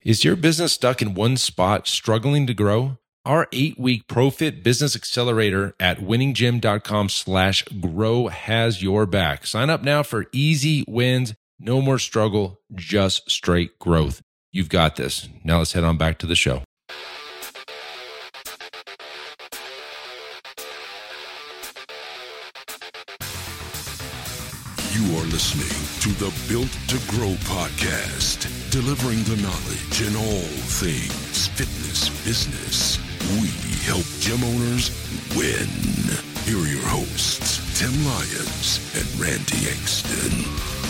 Is your business stuck in one spot, struggling to grow? Our 8-week ProFit Business Accelerator at winninggym.com/grow has your back. Sign up now for easy wins, no more struggle, just straight growth. You've got this. Now let's head on back to the show. You are listening to the Built to Grow podcast, delivering the knowledge in all things fitness business. We help gym owners win. Here are your hosts, Tim Lyons and Randy Engston.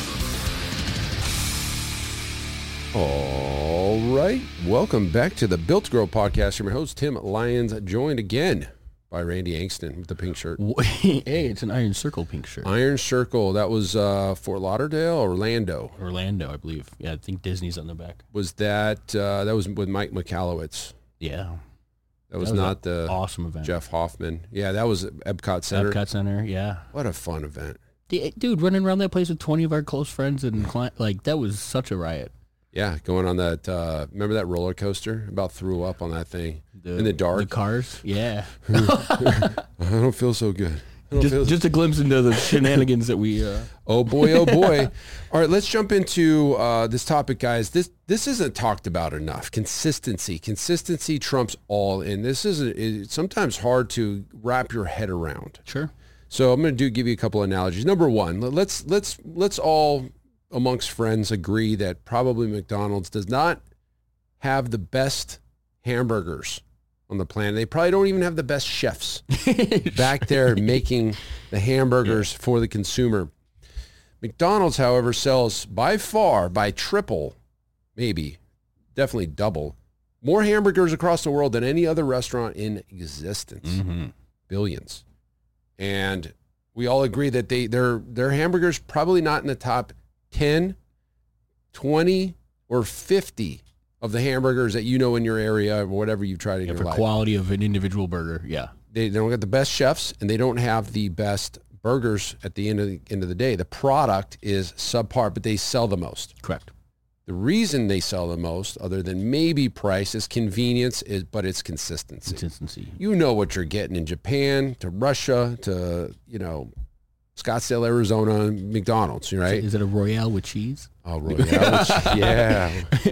All right. Welcome back to the Built to Grow podcast. I'm your host, Tim Lyons, joined again by Randy Engston with the pink shirt. Hey, it's an Iron Circle pink shirt. Iron Circle. That was Fort Lauderdale, Orlando, I believe. Yeah, I think Disney's on the back. Was that was with Mike Michalowicz? Yeah. That was not the awesome event. Jeff Hoffman. Yeah, that was Epcot Center. Epcot Center, yeah. What a fun event. Dude, running around that place with 20 of our close friends and clients, that was such a riot. Yeah, going on that, remember that roller coaster? About threw up on that thing in the dark. The cars, yeah. I don't feel so good. Just a glimpse into the shenanigans that we... Oh boy, oh boy. All right, let's jump into this topic, guys. This isn't talked about enough. Consistency trumps all, and it's sometimes hard to wrap your head around. Sure. So I'm going to give you a couple of analogies. Number one, let's all amongst friends agree that probably McDonald's does not have the best hamburgers on the planet. They probably don't even have the best chefs back there making the hamburgers for the consumer. McDonald's, however, sells by triple, maybe, definitely double, more hamburgers across the world than any other restaurant in existence. Mm-hmm. Billions. And we all agree that their hamburgers probably not in the top 10, 20, or 50 of the hamburgers that you know in your area or whatever you tried in your life. For quality of an individual burger, yeah. They don't get the best chefs, and they don't have the best burgers at the end of the day. The product is subpar, but they sell the most. Correct. The reason they sell the most, other than maybe price, is convenience, but it's consistency. Consistency. You know what you're getting in Japan, to Russia, to, Scottsdale, Arizona, McDonald's, right? Is it a Royale with cheese? Oh, Royale. Yeah.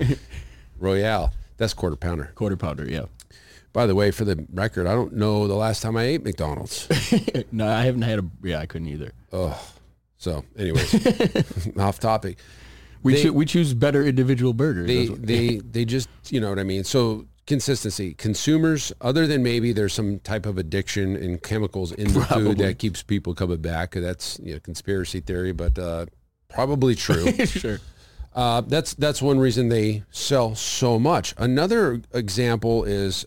Royale. That's quarter pounder. Quarter pounder, yeah. By the way, for the record, I don't know the last time I ate McDonald's. No, I haven't had I couldn't either. Oh. So, anyways, off topic. We choose better individual burgers. They just, you know what I mean? So consistency. Consumers, other than maybe there's some type of addiction in chemicals in the food that keeps people coming back. That's conspiracy theory, but probably true. Sure. That's one reason they sell so much. Another example is,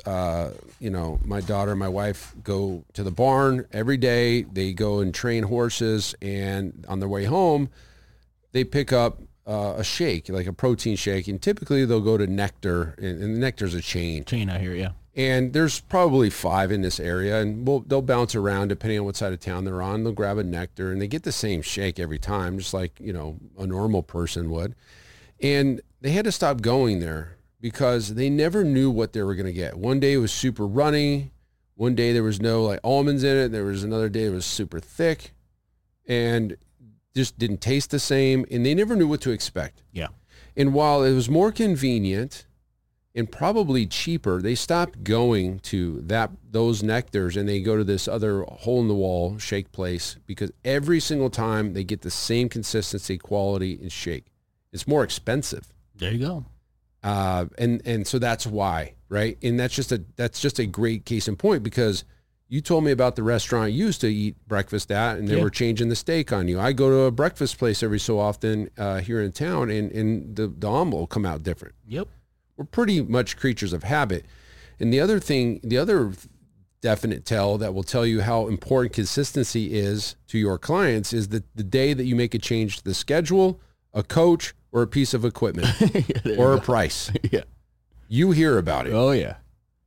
my daughter and my wife go to the barn every day. They go and train horses, and on their way home, they pick up a shake, like a protein shake, and typically they'll go to Nectar, and Nectar's a chain. Chain out here, yeah. And there's probably 5 in this area, and they'll bounce around depending on what side of town they're on. They'll grab a Nectar, and they get the same shake every time, just like, a normal person would. And they had to stop going there because they never knew what they were going to get. One day it was super runny. One day there was no almonds in it. There was another day it was super thick and just didn't taste the same. And they never knew what to expect. Yeah. And while it was more convenient and probably cheaper, they stopped going to those Nectars, and they go to this other hole-in-the-wall shake place because every single time they get the same consistency, quality, and shake. It's more expensive. There you go. And so that's why, right? And that's just a great case in point, because you told me about the restaurant you used to eat breakfast at, and they were changing the steak on you. I go to a breakfast place every so often here in town, and the omelet will come out different. Yep. We're pretty much creatures of habit. And the other definite tell that will tell you how important consistency is to your clients is that the day that you make a change to the schedule, a coach, or a piece of equipment, or a price, you hear about it. Oh, yeah.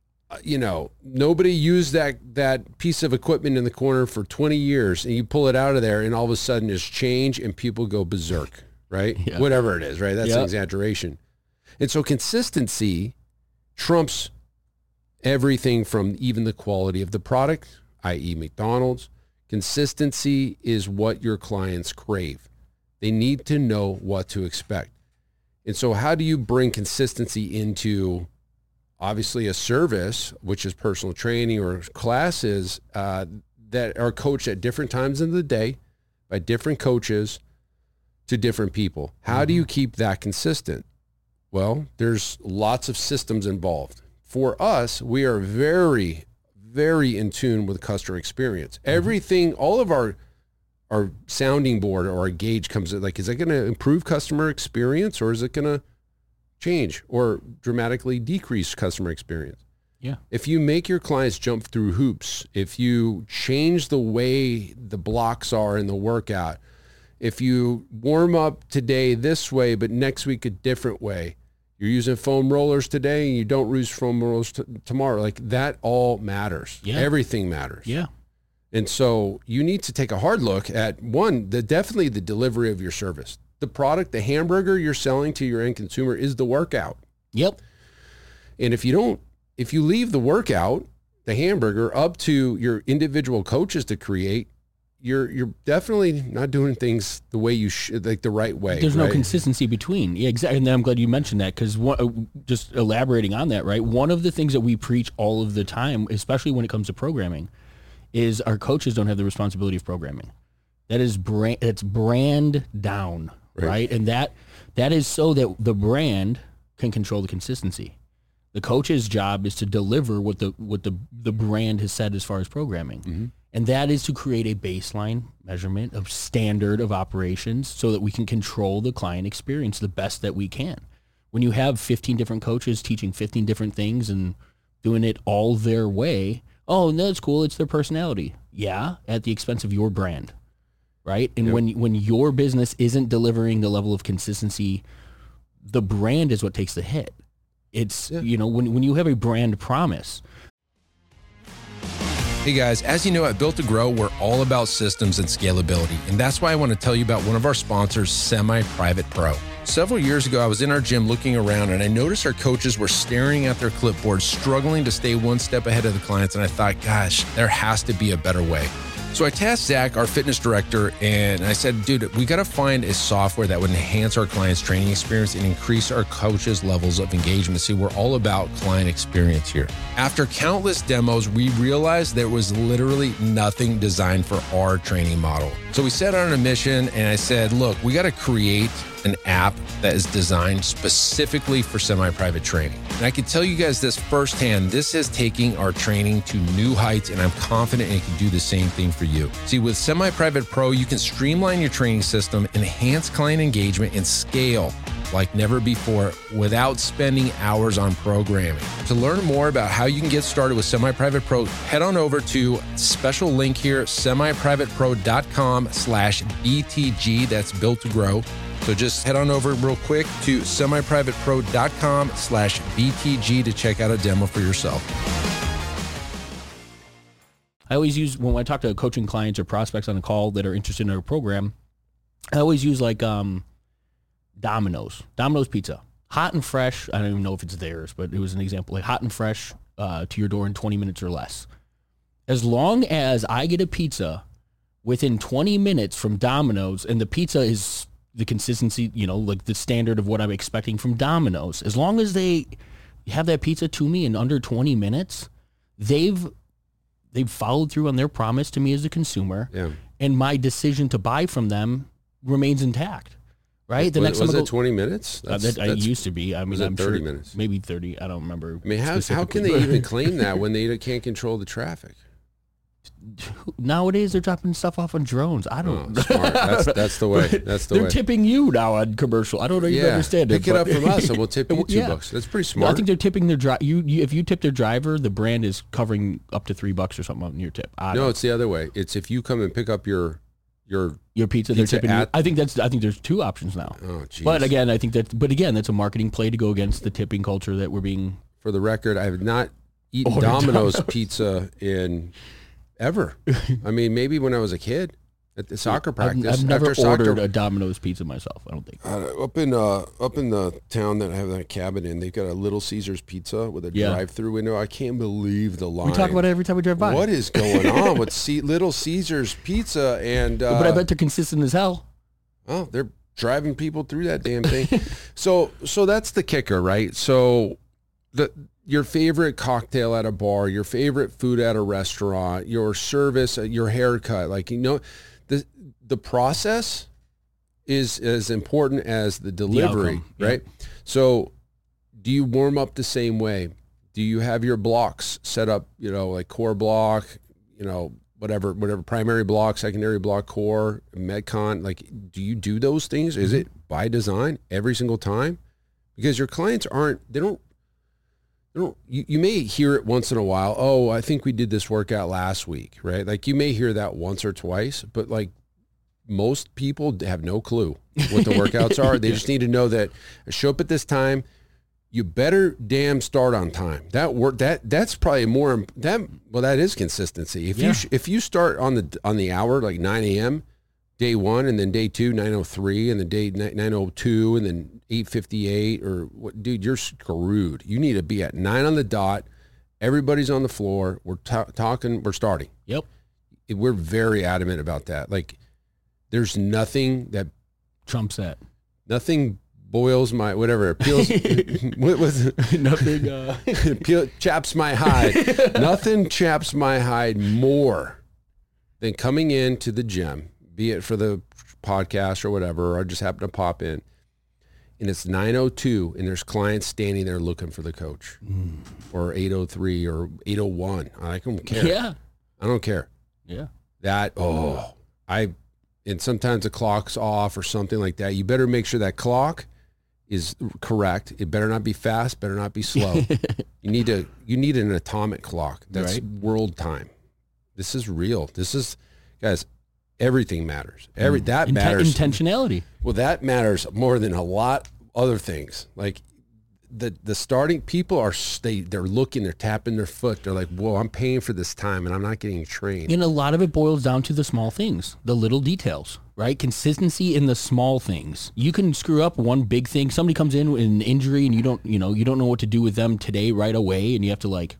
Nobody used that piece of equipment in the corner for 20 years, and you pull it out of there, and all of a sudden there's change, and people go berserk, right? Yeah. Whatever it is, right? That's an exaggeration. And so consistency trumps everything from even the quality of the product, i.e. McDonald's. Consistency is what your clients crave. They need to know what to expect. And so how do you bring consistency into obviously a service, which is personal training or classes that are coached at different times of the day by different coaches to different people? How do you keep that consistent? Well, there's lots of systems involved. For us, we are very, very in tune with customer experience. Everything, all of our sounding board or our gauge comes in, like, is it going to improve customer experience or is it going to change or dramatically decrease customer experience? Yeah. If you make your clients jump through hoops, if you change the way the blocks are in the workout, if you warm up today this way, but next week a different way, you're using foam rollers today and you don't use foam rollers tomorrow, like that all matters. Yeah. Everything matters. Yeah. And so you need to take a hard look at definitely the delivery of your service. The product, the hamburger you're selling to your end consumer is the workout. Yep. And if you leave the workout, the hamburger, up to your individual coaches to create, you're definitely not doing things the way you should, like the right way. There's right? no consistency between. Yeah, exactly. And I'm glad you mentioned that, because just elaborating on that, right? One of the things that we preach all of the time, especially when it comes to programming, is our coaches don't have the responsibility of programming. It's brand down, right? And that is so that the brand can control the consistency. The coach's job is to deliver what the brand has said as far as programming. Mm-hmm. And that is to create a baseline measurement of standard of operations so that we can control the client experience the best that we can. When you have 15 different coaches teaching 15 different things and doing it all their way, oh, no, that's cool. It's their personality. Yeah, at the expense of your brand, right? And Yep. when your business isn't delivering the level of consistency, the brand is what takes the hit. It's, when you have a brand promise. Hey guys, as you know, at Built to Grow, we're all about systems and scalability. And that's why I want to tell you about one of our sponsors, Semi-Private Pro. Several years ago, I was in our gym looking around and I noticed our coaches were staring at their clipboards, struggling to stay one step ahead of the clients. And I thought, gosh, there has to be a better way. So I tasked Zach, our fitness director, and I said, dude, we got to find a software that would enhance our clients' training experience and increase our coaches' levels of engagement. See, we're all about client experience here. After countless demos, we realized there was literally nothing designed for our training model. So we set out on a mission and I said, look, we got to create an app that is designed specifically for semi-private training. And I can tell you guys this firsthand, this is taking our training to new heights, and I'm confident it can do the same thing for you. See, with Semi-Private Pro, you can streamline your training system, enhance client engagement, and scale like never before without spending hours on programming. To learn more about how you can get started with Semi-Private Pro, head on over to special link here, semiprivatepro.com/BTG. That's Built to Grow. So just head on over real quick to semiprivatepro.com/BTG to check out a demo for yourself. I always use, when I talk to coaching clients or prospects on a call that are interested in our program, I always use like Domino's Pizza. Hot and fresh. I don't even know if it's theirs, but it was an example. Like hot and fresh to your door in 20 minutes or less. As long as I get a pizza within 20 minutes from Domino's and the pizza is the consistency, like the standard of what I'm expecting from Domino's, as long as they have that pizza to me in under 20 minutes, they've followed through on their promise to me as a consumer, and my decision to buy from them remains intact. Right? Was it 20 minutes? It used to be. I mean, I'm 30 sure minutes? Maybe 30. I don't remember. I mean, how can they even claim that when they can't control the traffic? Nowadays, they're dropping stuff off on drones. I don't. Smart. That's the way. That's the way. They're tipping you now on commercial. I don't even understand it. Pick it up from us, and we'll tip you $2. That's pretty smart. No, I think they're tipping their driver. If you tip their driver, the brand is covering up to $3 or something on your tip. No, it's the other way. It's if you come and pick up your pizza, they're tipping you. I think there's two options now. Oh, geez. But again, that's a marketing play to go against the tipping culture that we're being. For the record, I have not eaten Domino's pizza in ever. I mean, maybe when I was a kid. at the soccer practice. I've never after soccer, ordered a Domino's pizza myself. I don't think. up in the town that I have that cabin in, they've got a Little Caesars pizza with a drive-through window. I can't believe the line. We talk about it every time we drive by. What is going on with Little Caesars pizza? And but I bet they're consistent as hell. Oh, they're driving people through that damn thing. so that's the kicker, right? So your favorite cocktail at a bar, your favorite food at a restaurant, your service, your haircut, the process is as important as the delivery, right? Yeah. So do you warm up the same way? Do you have your blocks set up, like core block, whatever primary block, secondary block, core, Metcon, like, do you do those things? Is it by design every single time? Because your clients you may hear it once in a while. Oh, I think we did this workout last week, right? Like you may hear that once or twice, but like most people have no clue what the workouts are. They just need to know that I show up at this time. You better damn start on time. That's probably more that is consistency. If you start on the hour, like 9 a.m. day one, and then day two 9:03, and then day 9:02, and then 8:58, or what, dude, you're screwed. You need to be at 9 on the dot. Everybody's on the floor. We're talking. We're starting. Yep. We're very adamant about that. Like, there's nothing that trumps that. Nothing boils my whatever. Peels. What was it? Nothing. Chaps my hide. Nothing chaps my hide more than coming into the gym, be it for the podcast or whatever, or I just happen to pop in, and it's 9:02, and there's clients standing there looking for the coach, or 8:03 or 8:01. I don't care. Yeah, I don't care. Yeah, and sometimes the clock's off or something like that. You better make sure that clock is correct. It better not be fast. Better not be slow. You need an atomic clock. That's right. World time. This is real. This is, guys. Everything matters. That matters. Intentionality. Well, that matters more than a lot other things. Like the starting people they're looking, they're tapping their foot. They're like, whoa, I'm paying for this time and I'm not getting trained. And a lot of it boils down to the small things, the little details, right? Consistency in the small things. You can screw up one big thing. Somebody comes in with an injury and you don't know what to do with them today right away, and you have to like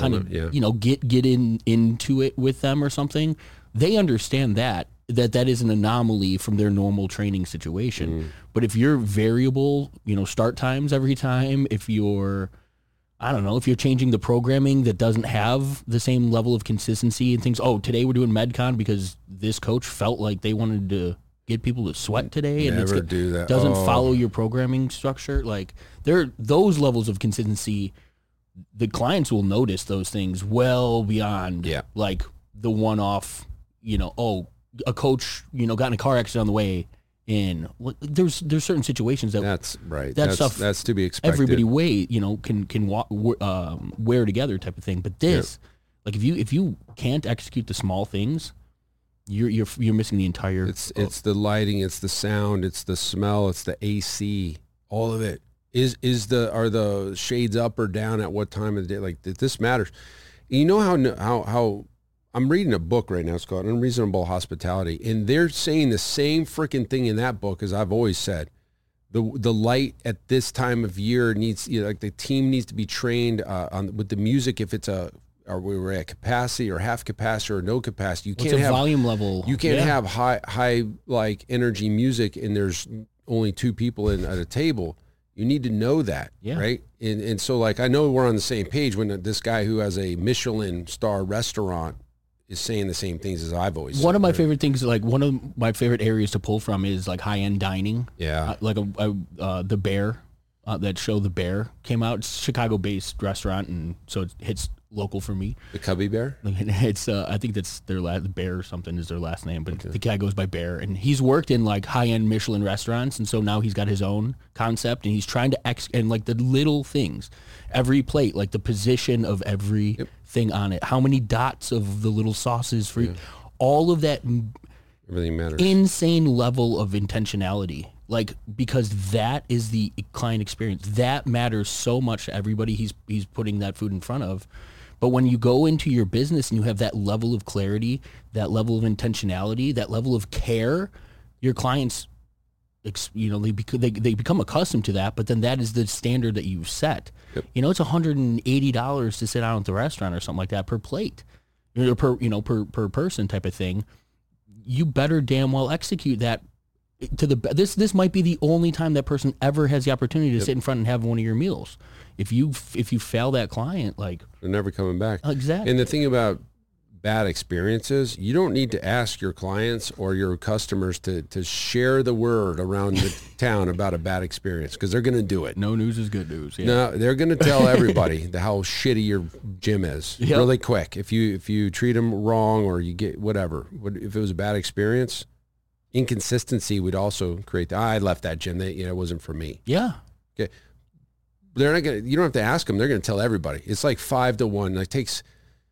get into it with them or something. They understand that is an anomaly from their normal training situation. But if you're variable, start times every time, if you're changing the programming that doesn't have the same level of consistency and things, today we're doing MedCon because this coach felt like they wanted to get people to sweat today, and doesn't follow your programming structure. Like, those levels of consistency, the clients will notice those things well beyond like the one-off, a coach, got in a car accident on the way in. There's certain situations that's right. That's to be expected. Everybody can wear together type of thing. But this, like, if you can't execute the small things, you're missing the entire. It's the lighting, it's the sound, it's the smell, it's the AC, all of it. Are the shades up or down at what time of the day? Like, this matters. You know how I'm reading a book right now. It's called Unreasonable Hospitality, and they're saying the same freaking thing in that book as I've always said. The light at this time of year needs, like, the team needs to be trained with the music. If we're at capacity or half capacity or no capacity, you can't have volume level. You can't have high like energy music, and there's only two people at a table. You need to know that, right? And so, like, I know we're on the same page when this guy who has a Michelin star restaurant is saying the same things as I've always said. One of my favorite things, like one of my favorite areas to pull from is like high-end dining. Yeah. Like The Bear, that show The Bear came out. It's a Chicago-based restaurant, and so it hits local for me. The Cubby Bear? It's I think that's their Bear or something is their last name, but the guy goes by Bear, and he's worked in like high-end Michelin restaurants, and so now he's got his own concept, and he's trying to and like the little things, every plate, like the position of every thing on it, how many dots of the little sauces for all of that. Everything matters. Insane level of intentionality, like, because that is the client experience. That matters so much to everybody he's putting that food in front of, But when you go into your business and you have that level of clarity, that level of intentionality, that level of care, your clients, they become accustomed to that. But then that is the standard that you've set. Yep. It's $180 to sit down at the restaurant or something like that per plate, per person type of thing. You better damn well execute that. This might be the only time that person ever has the opportunity to sit in front and have one of your meals. If you fail that client, like, they're never coming back. Exactly. And the thing about bad experiences, you don't need to ask your clients or your customers to share the word around the town about a bad experience, because they're going to do it. No news is good news. Yeah. No, they're going to tell everybody how shitty your gym is really quick. If you treat them wrong or you get whatever, if it was a bad experience, inconsistency would also create I left that gym. It wasn't for me. Yeah. Okay. They're not going to, you don't have to ask them. They're going to tell everybody. It's like 5 to 1. It takes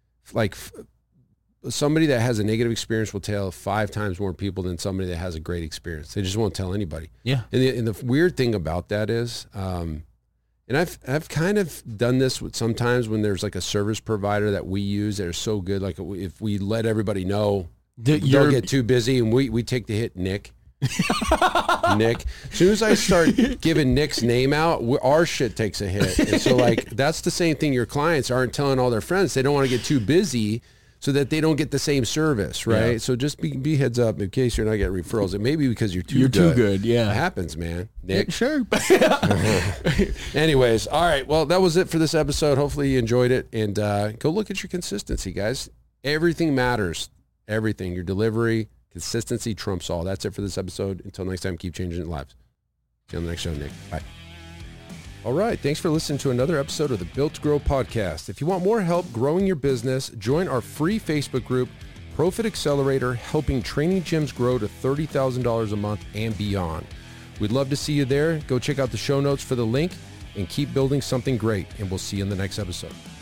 somebody that has a negative experience will tell 5 times more people than somebody that has a great experience. They just won't tell anybody. Yeah. And the weird thing about that is, and I've kind of done this sometimes when there's like a service provider that we use that are so good. Like if we let everybody know, don't get too busy, and we take the hit, Nick. Nick. As soon as I start giving Nick's name out, our shit takes a hit. And so that's the same thing. Your clients aren't telling all their friends. They don't want to get too busy so that they don't get the same service, right? Yeah. So just be heads up in case you're not getting referrals. It may be because you're too good. Yeah. It happens, man. Nick. Sure. Anyways, all right. Well, that was it for this episode. Hopefully you enjoyed it. And go look at your consistency, guys. Everything matters. Everything. Your delivery, consistency trumps all. That's it for this episode. Until next time, keep changing lives. See you on the next show, Nick. Bye. All right. Thanks for listening to another episode of the Built to Grow podcast. If you want more help growing your business, join our free Facebook group, Profit Accelerator, helping training gyms grow to $30,000 a month and beyond. We'd love to see you there. Go check out the show notes for the link and keep building something great. And we'll see you in the next episode.